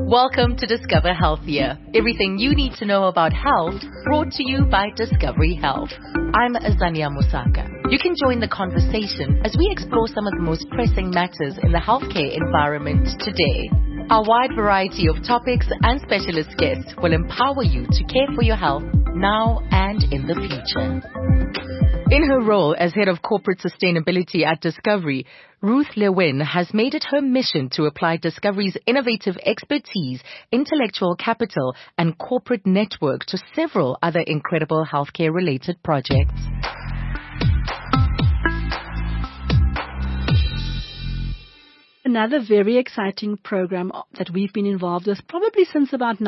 Welcome to Discover Healthier. Everything you need to know about health, brought to you by Discovery Health. I'm Azania Musaka. You can join the conversation as we explore some of the most pressing matters in the healthcare environment today. Our wide variety of topics and specialist guests will empower you to care for your health now and in the future. In her role as head of corporate sustainability at Discovery, Ruth Lewin has made it her mission to apply Discovery's innovative expertise, intellectual capital, and corporate network to several other incredible healthcare-related projects. Another very exciting program that we've been involved with probably since about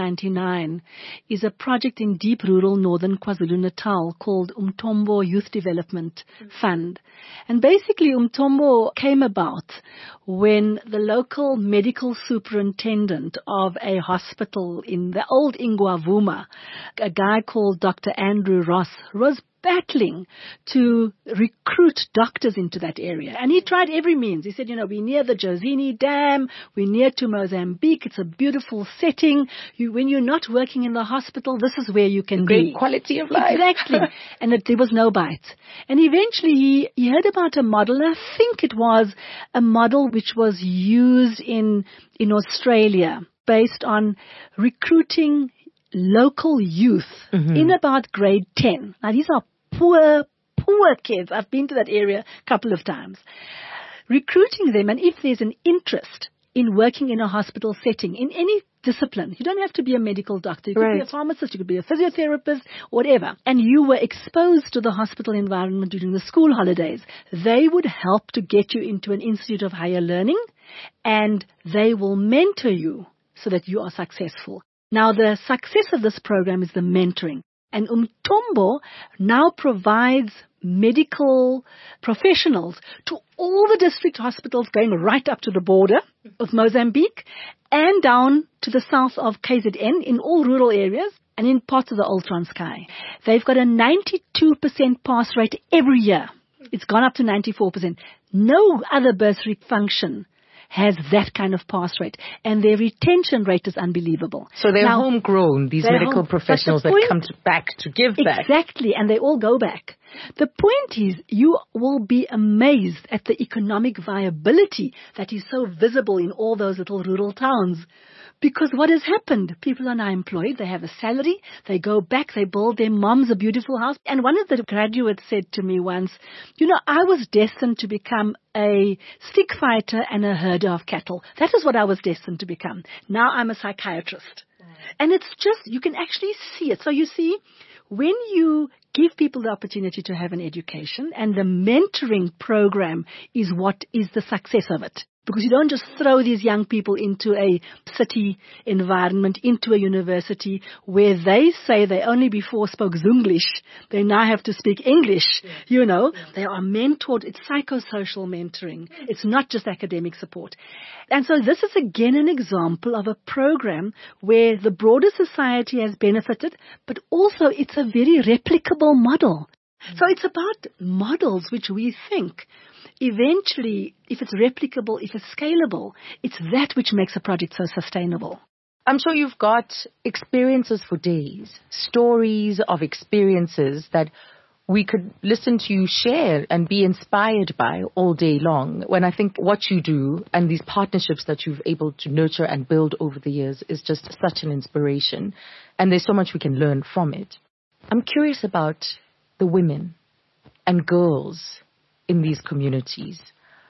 1999 is a project in deep rural northern KwaZulu-Natal called Umthombo Youth Development Fund. And basically Umthombo came about when the local medical superintendent of a hospital in the old Ingwavuma, a guy called Dr. Andrew Ross, was battling to recruit doctors into that area. And he tried every means. He said, we're near the Jozini Dam, we're near to Mozambique, it's a beautiful setting. When you're not working in the hospital, this is where you can Great quality of life. Exactly. And there was no bite. And eventually he heard about a model, and I think it was a model which was used in Australia based on recruiting local youth in about grade 10. Now, these are poor kids. I've been to that area a couple of times. Recruiting them, and if there's an interest in working in a hospital setting, in any discipline, you don't have to be a medical doctor. You could be a pharmacist, you could be a physiotherapist, whatever. And you were exposed to the hospital environment during the school holidays. They would help to get you into an institute of higher learning, and they will mentor you so that you are successful. Now, the success of this program is the mentoring. And Umthombo now provides medical professionals to all the district hospitals going right up to the border of Mozambique and down to the south of KZN in all rural areas and in parts of the Old Transkei. They've got a 92% pass rate every year. It's gone up to 94%. No other bursary function has that kind of pass rate, and their retention rate is unbelievable. So they're homegrown, these medical professionals that come back to give back. Exactly, and they all go back. The point is, you will be amazed at the economic viability that is so visible in all those little rural towns. Because what has happened? People are now employed, they have a salary, they go back, they build their moms a beautiful house. And one of the graduates said to me once, I was destined to become a stick fighter and a herder of cattle. That is what I was destined to become. Now I'm a psychiatrist. And it's just, you can actually see it. So you see, when you give people the opportunity to have an education, and the mentoring program is what is the success of it. Because you don't just throw these young people into a city environment, into a university where they say they only before spoke Zunglish. They now have to speak English, They are mentored. It's psychosocial mentoring. It's not just academic support. And so this is again an example of a program where the broader society has benefited, but also it's a very replicable model. So it's about models which we think eventually, if it's replicable, if it's scalable, it's that which makes a project so sustainable. I'm sure you've got experiences for days, stories of experiences that we could listen to you share and be inspired by all day long. When I think what you do and these partnerships that you've able to nurture and build over the years is just such an inspiration. And there's so much we can learn from it. I'm curious about the women and girls in these communities.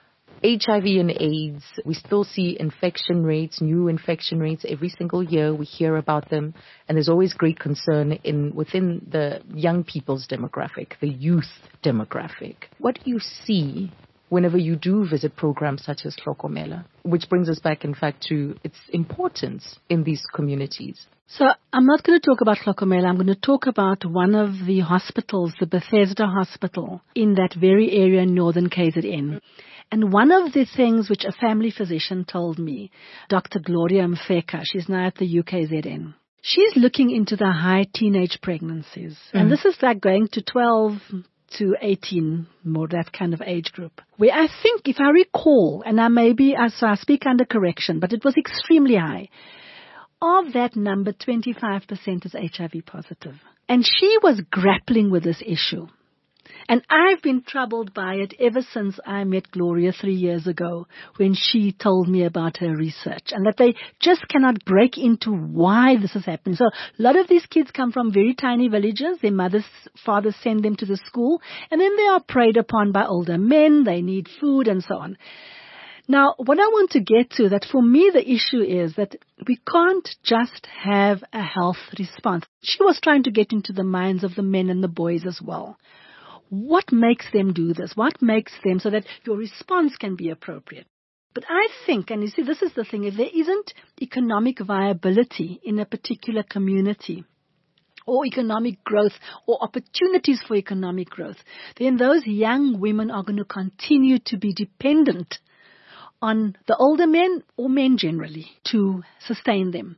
HIV and AIDS, we still see infection rates, new infection rates every single year. We hear about them, and there's always great concern within the young people's demographic, the youth demographic. What do you see whenever you do visit programs such as Hlokomela, which brings us back, in fact, to its importance in these communities? So I'm not going to talk about Hlokomela. I'm going to talk about one of the hospitals, the Bethesda Hospital, in that very area in northern KZN. And one of the things which a family physician told me, Dr. Gloria Mfeka, she's now at the UKZN, she's looking into the high teenage pregnancies. And this is like going to 12, to 18, more that kind of age group, where I think, if I recall, and I speak under correction, but it was extremely high. Of that number, 25% is HIV positive. And she was grappling with this issue. And I've been troubled by it ever since I met Gloria 3 years ago, when she told me about her research, and that they just cannot break into why this is happening. So a lot of these kids come from very tiny villages. Their mothers, fathers send them to the school, and then they are preyed upon by older men. They need food and so on. Now, what I want to get to, that for me the issue is that we can't just have a health response. She was trying to get into the minds of the men and the boys as well. What makes them do this? What makes them so that your response can be appropriate? But I think, and you see, this is the thing, if there isn't economic viability in a particular community, or economic growth, or opportunities for economic growth, then those young women are going to continue to be dependent on the older men, or men generally, to sustain them.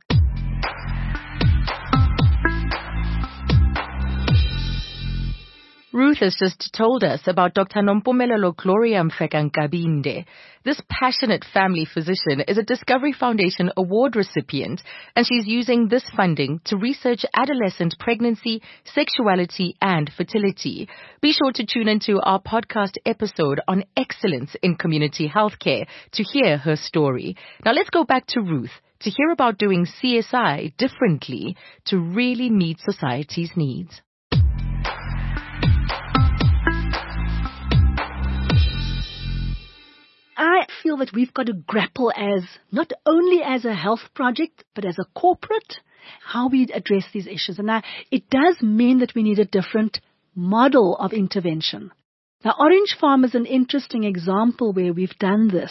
Ruth has just told us about Dr. Nompumelelo Gloria Mfeka-Nkabinde. This passionate family physician is a Discovery Foundation Award recipient, and she's using this funding to research adolescent pregnancy, sexuality, and fertility. Be sure to tune into our podcast episode on excellence in community healthcare to hear her story. Now let's go back to Ruth to hear about doing CSI differently to really meet society's needs. I feel that we've got to grapple as, not only as a health project, but as a corporate, how we address these issues. And it does mean that we need a different model of intervention. Now, Orange Farm is an interesting example where we've done this.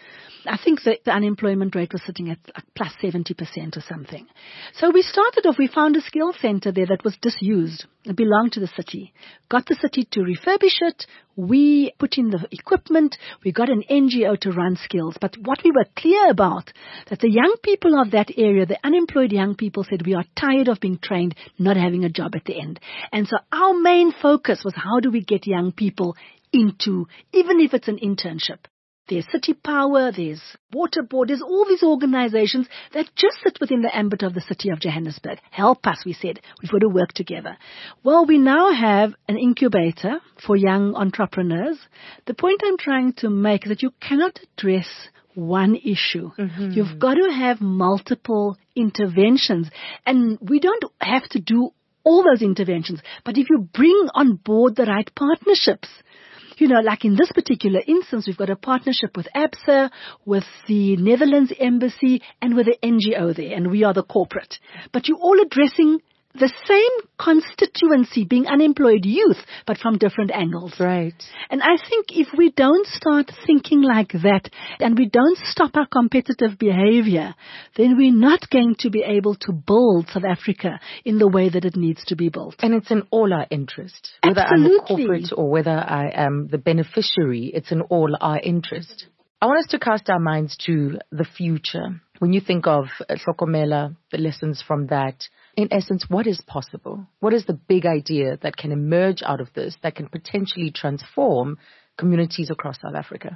I think that the unemployment rate was sitting at plus 70% or something. So we started off, we found a skills center there that was disused. It belonged to the city. Got the city to refurbish it. We put in the equipment. We got an NGO to run skills. But what we were clear about, that the young people of that area, the unemployed young people, said, we are tired of being trained, not having a job at the end. And so our main focus was, how do we get young people into, even if it's an internship? There's City Power, there's Water Board, there's all these organizations that just sit within the ambit of the city of Johannesburg. Help us, we said. We've got to work together. Well, we now have an incubator for young entrepreneurs. The point I'm trying to make is that you cannot address one issue. Mm-hmm. You've got to have multiple interventions. And we don't have to do all those interventions. But if you bring on board the right partnerships, you know, like in this particular instance, we've got a partnership with ABSA, with the Netherlands Embassy, and with the NGO there, and we are the corporate. But you're all addressing the same constituency, being unemployed youth, but from different angles. Right. And I think if we don't start thinking like that, and we don't stop our competitive behavior, then we're not going to be able to build South Africa in the way that it needs to be built. And it's in all our interest. Whether Absolutely. I'm a corporate or whether I am the beneficiary, it's in all our interest. I want us to cast our minds to the future. When you think of Hlokomela, the lessons from that, in essence, what is possible? What is the big idea that can emerge out of this, that can potentially transform communities across South Africa?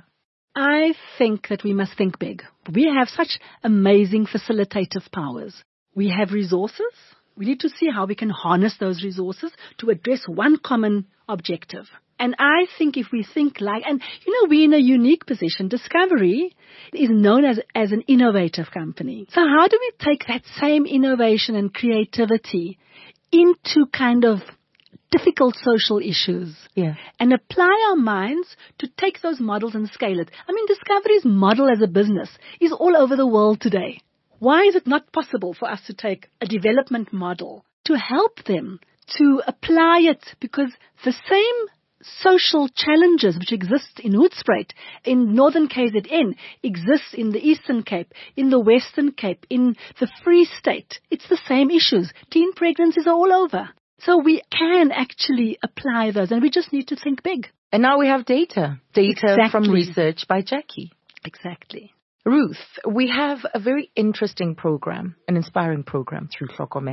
I think that we must think big. We have such amazing facilitative powers. We have resources. We need to see how we can harness those resources to address one common objective. And I think if we think like, and you know, we're in a unique position. Discovery is known as an innovative company. So how do we take that same innovation and creativity into kind of difficult social issues, and apply our minds to take those models and scale it? I mean, Discovery's model as a business is all over the world today. Why is it not possible for us to take a development model to help them to apply it? Because the same social challenges which exist in Hoedspruit, in Northern KZN, exists in the Eastern Cape, in the Western Cape, in the Free State. It's the same issues. Teen pregnancies are all over. So we can actually apply those, and we just need to think big. And now we have data Exactly. from research by Jackie. Exactly. Ruth, we have a very interesting program, an inspiring program through Hlokomela.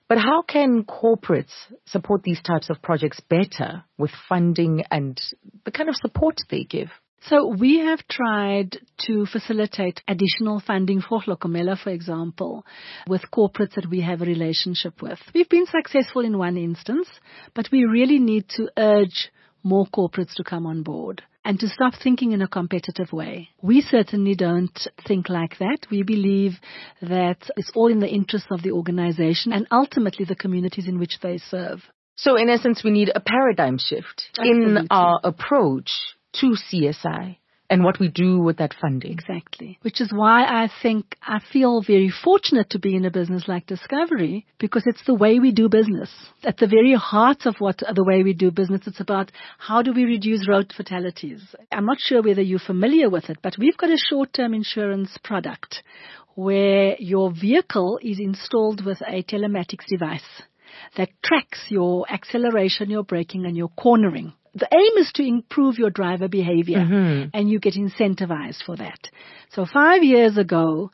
But how can corporates support these types of projects better with funding and the kind of support they give? So we have tried to facilitate additional funding for Hlokomela, for example, with corporates that we have a relationship with. We've been successful in one instance, but we really need to urge more corporates to come on board and to stop thinking in a competitive way. We certainly don't think like that. We believe that it's all in the interest of the organization and ultimately the communities in which they serve. So in essence, we need a paradigm shift in our approach to CSI and what we do with that funding. Exactly. Which is why I feel very fortunate to be in a business like Discovery, because it's the way we do business. At the very heart of the way we do business, it's about how do we reduce road fatalities. I'm not sure whether you're familiar with it, but we've got a short-term insurance product where your vehicle is installed with a telematics device that tracks your acceleration, your braking, and your cornering. The aim is to improve your driver behavior, and you get incentivized for that. So 5 years ago,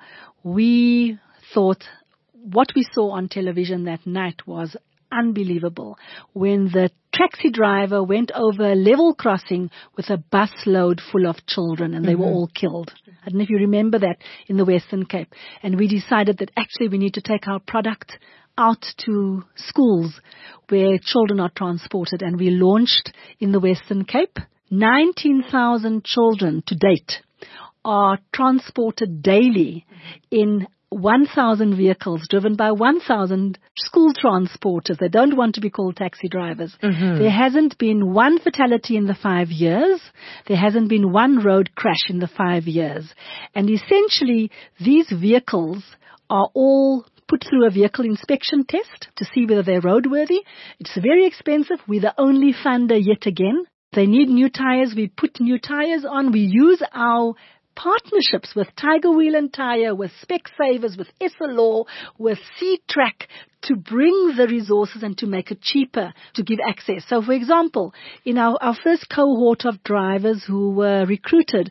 we thought what we saw on television that night was unbelievable when the taxi driver went over a level crossing with a bus load full of children and they were all killed. I don't know if you remember that in the Western Cape. And we decided that actually we need to take our product out to schools where children are transported, and we launched in the Western Cape. 19,000 children to date are transported daily in 1,000 vehicles driven by 1,000 school transporters. They don't want to be called taxi drivers. There hasn't been one fatality in the 5 years. There hasn't been one road crash in the 5 years. And essentially, these vehicles are all put through a vehicle inspection test to see whether they're roadworthy. It's very expensive. We're the only funder yet again. They need new tires. We put new tires on. We use our partnerships with Tiger Wheel and Tire, with Specsavers, with Essilor, with C-Track to bring the resources and to make it cheaper to give access. So, for example, in our first cohort of drivers who were recruited,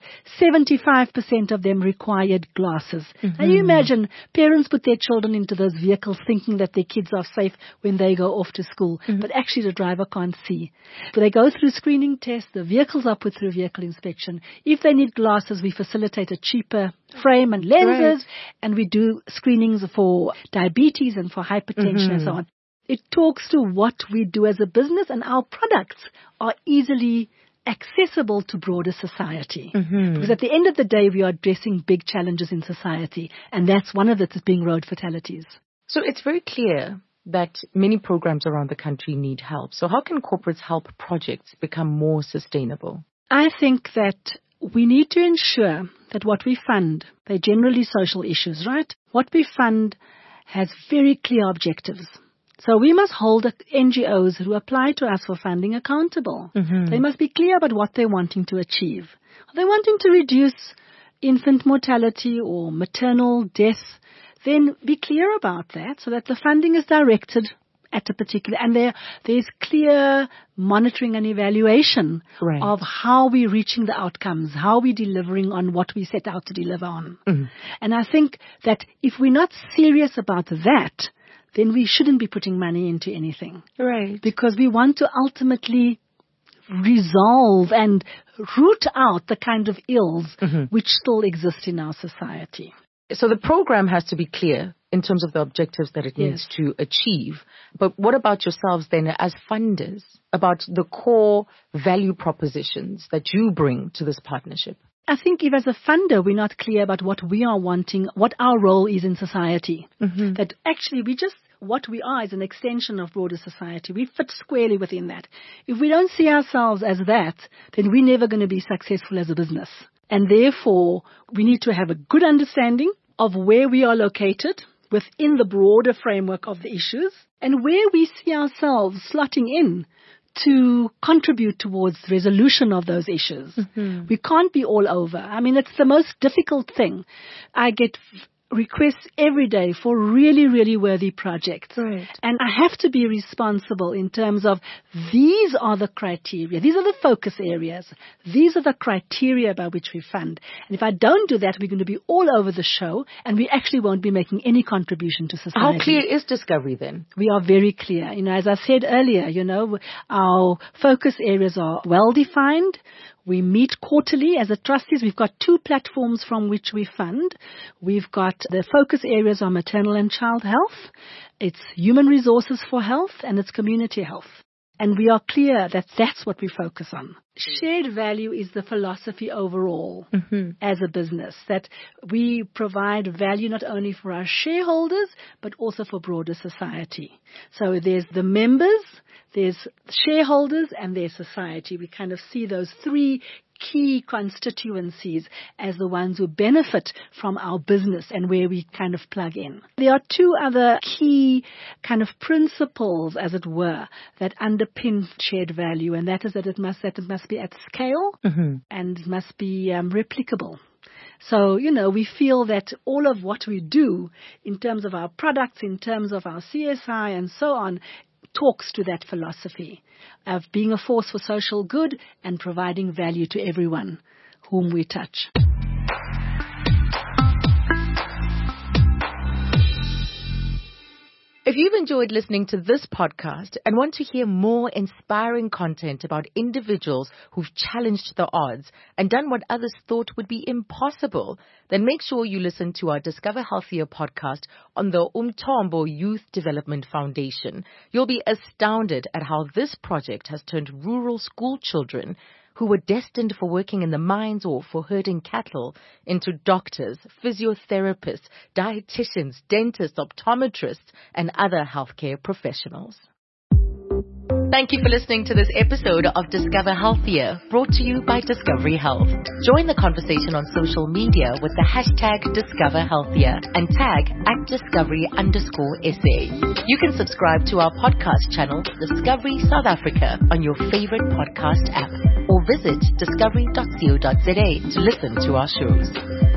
75% of them required glasses. Now, you imagine parents put their children into those vehicles thinking that their kids are safe when they go off to school, but actually the driver can't see. So they go through screening tests, the vehicles are put through vehicle inspection. If they need glasses, we facilitate a cheaper frame and lenses, and we do screenings for diabetes and for hypertension and so on. It talks to what we do as a business, and our products are easily accessible to broader society. Because at the end of the day, we are addressing big challenges in society, and that's one of it is being road fatalities. So it's very clear that many programs around the country need help. So how can corporates help projects become more sustainable? I think that we need to ensure that what we fund, they're generally social issues, right? What we fund has very clear objectives. So we must hold NGOs who apply to us for funding accountable. They must be clear about what they're wanting to achieve. Are they wanting to reduce infant mortality or maternal death? Then be clear about that so that the funding is directed at a particular, and there's clear monitoring and evaluation of how we're reaching the outcomes, how we're delivering on what we set out to deliver on. And I think that if we're not serious about that, then we shouldn't be putting money into anything. Because we want to ultimately resolve and root out the kind of ills which still exist in our society. So the program has to be clear in terms of the objectives that it needs to achieve. But what about yourselves then as funders, about the core value propositions that you bring to this partnership? I think if as a funder we're not clear about what we are wanting, what our role is in society, that actually what we are is an extension of broader society. We fit squarely within that. If we don't see ourselves as that, then we're never going to be successful as a business. And therefore, we need to have a good understanding of where we are located within the broader framework of the issues and where we see ourselves slotting in to contribute towards resolution of those issues. We can't be all over. I mean, it's the most difficult thing. I get requests every day for really, really worthy projects. Right. And I have to be responsible in terms of these are the criteria. These are the focus areas. These are the criteria by which we fund. And if I don't do that, we're going to be all over the show and we actually won't be making any contribution to society. How clear is Discovery then? We are very clear. As I said earlier, our focus areas are well defined. We meet quarterly as a trustees. We've got 2 platforms from which we fund. We've got the focus areas on maternal and child health. It's human resources for health and it's community health. And we are clear that that's what we focus on. Shared value is the philosophy overall as a business, that we provide value not only for our shareholders, but also for broader society. So there's the members, there's shareholders, and there's society. We kind of see those 3 key constituencies as the ones who benefit from our business and where we kind of plug in. There are 2 other key kind of principles, as it were, that underpin shared value, and that is that it must be at scale and it must be replicable. So, we feel that all of what we do in terms of our products, in terms of our CSI and so on, talks to that philosophy of being a force for social good and providing value to everyone whom we touch. If you've enjoyed listening to this podcast and want to hear more inspiring content about individuals who've challenged the odds and done what others thought would be impossible, then make sure you listen to our Discover Healthier podcast on the Umthombo Youth Development Foundation. You'll be astounded at how this project has turned rural school children who were destined for working in the mines or for herding cattle into doctors, physiotherapists, dietitians, dentists, optometrists, and other healthcare professionals. Thank you for listening to this episode of Discover Healthier, brought to you by Discovery Health. Join the conversation on social media with the hashtag Discover Healthier and tag @Discovery_SA. You can subscribe to our podcast channel, Discovery South Africa, on your favorite podcast app, or visit discovery.co.za to listen to our shows.